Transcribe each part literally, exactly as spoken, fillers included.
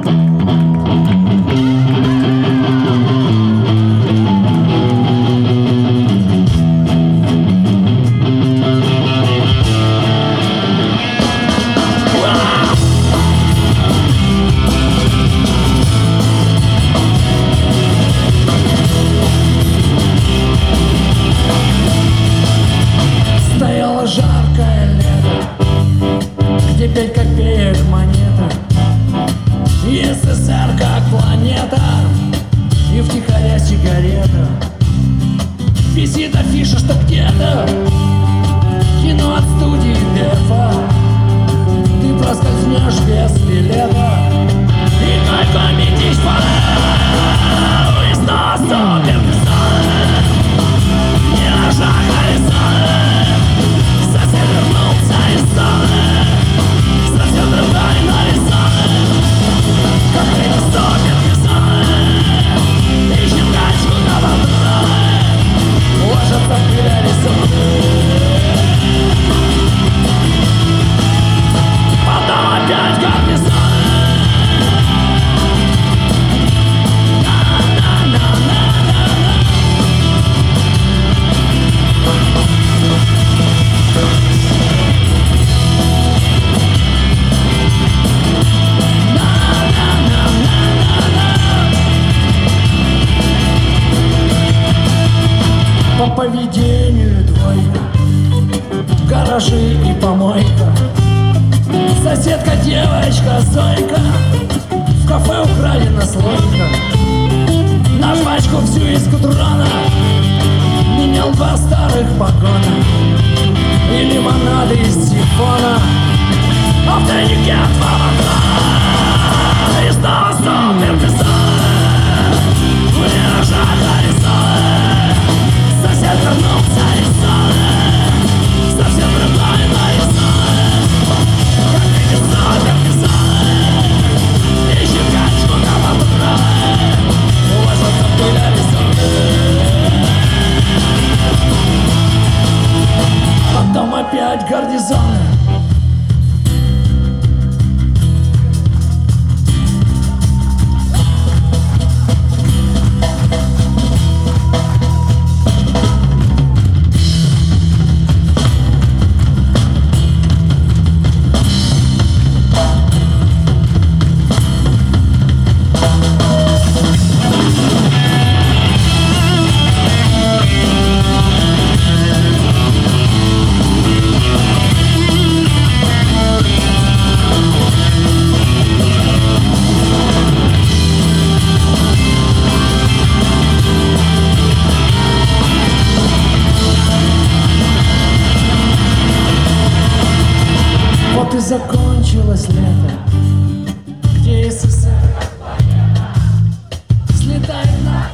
Жаркое лето, где пять копеек монета, и СССР как планета, и втихаря сигарета. Висит афиша, что где-то кино от студии Дефа, ты проскользнешь без билета, и только метишь фонарь, и снова супер писали, не ожидали. Совсем вернулся из зоны, совсем другой нарисован, как время супер писаны, ищем качку на патроны, ложатся в пыль Аризоны. Потом опять гарнизоны. По поведению двойка, гаражи и помойка, соседка девочка Зойка, в кафе украдена слойка, на жвачку всю из кудрона, менял два старых погона и лимонады из сифона, а в тайнике два патрона, и снова супер писали, в миражах нарисовали. Сосед вернулся из зоны, совсем другой нарисован, как видит супер писали, ищем качку на патроны, ложатся в пыль Аризоны. Потом опять гарнизоны. Вот и закончилось лето, где СССР слетает на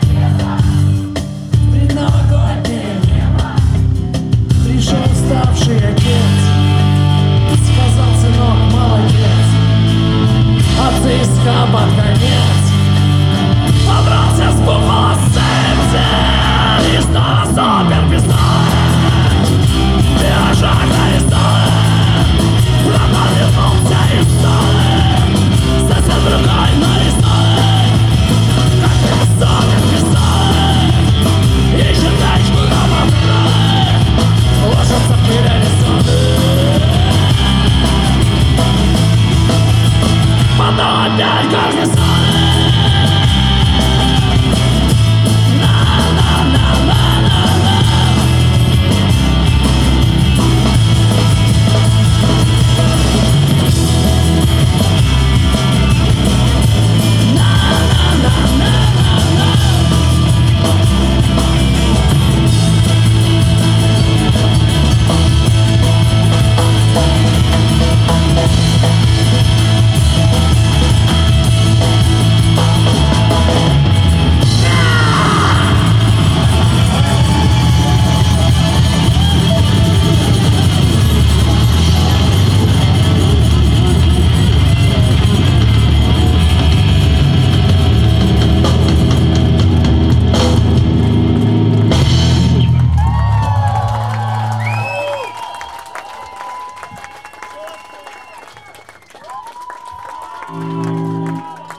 предновогоднее небо. Пришел уставший отец, сказал: сынок, молодец. А ЦСКА под конец побрался с бухла сердце, и снова супер писали, миражах нарисовали. Братан вернулся из зоны, совсем другой нарисован, как ты супер писали, ищем качку на патроны, ложатся в пыль Аризоны. Потом опять гарнизоны.